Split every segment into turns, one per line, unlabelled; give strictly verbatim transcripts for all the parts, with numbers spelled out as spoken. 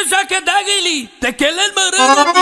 joacă da gâli, te chelel mă rău.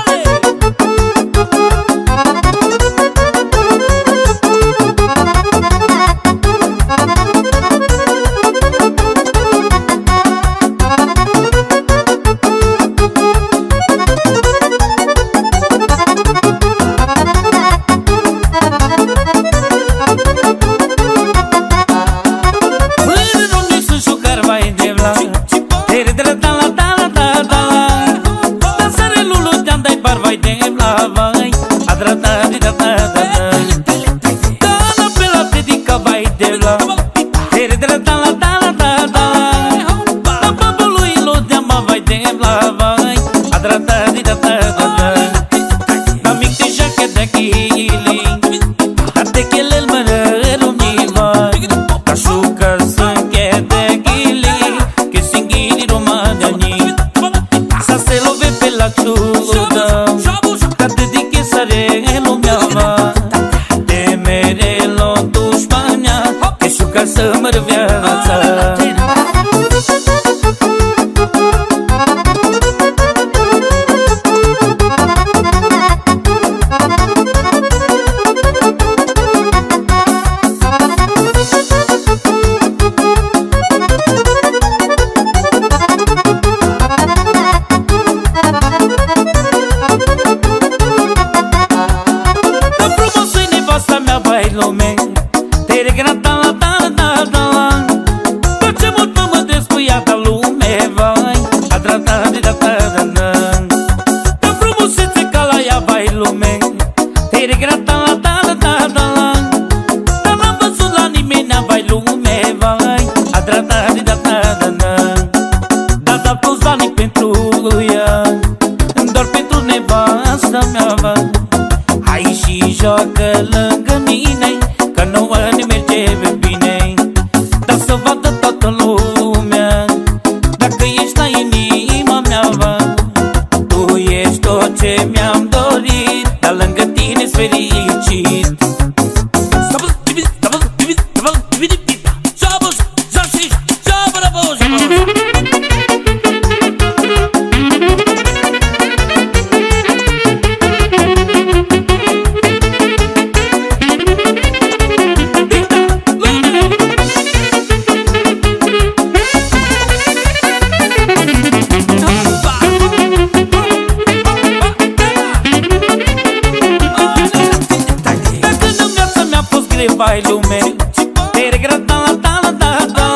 Vai lume, te regret, da la da la da da.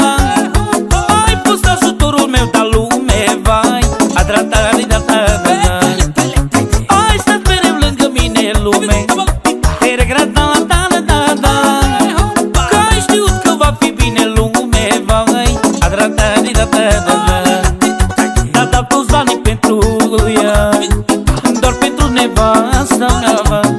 Ai pus ajutorul meu, da lume, vai, a tratat da da da da. Ai stat mereu lângă mine, lume, te regret, da la da la da da. Că ai știut că va fi bine, lume, vai, a tratat da da da da. Da, da, toți banii pentru ea, doar pentru nevasta mea, vai.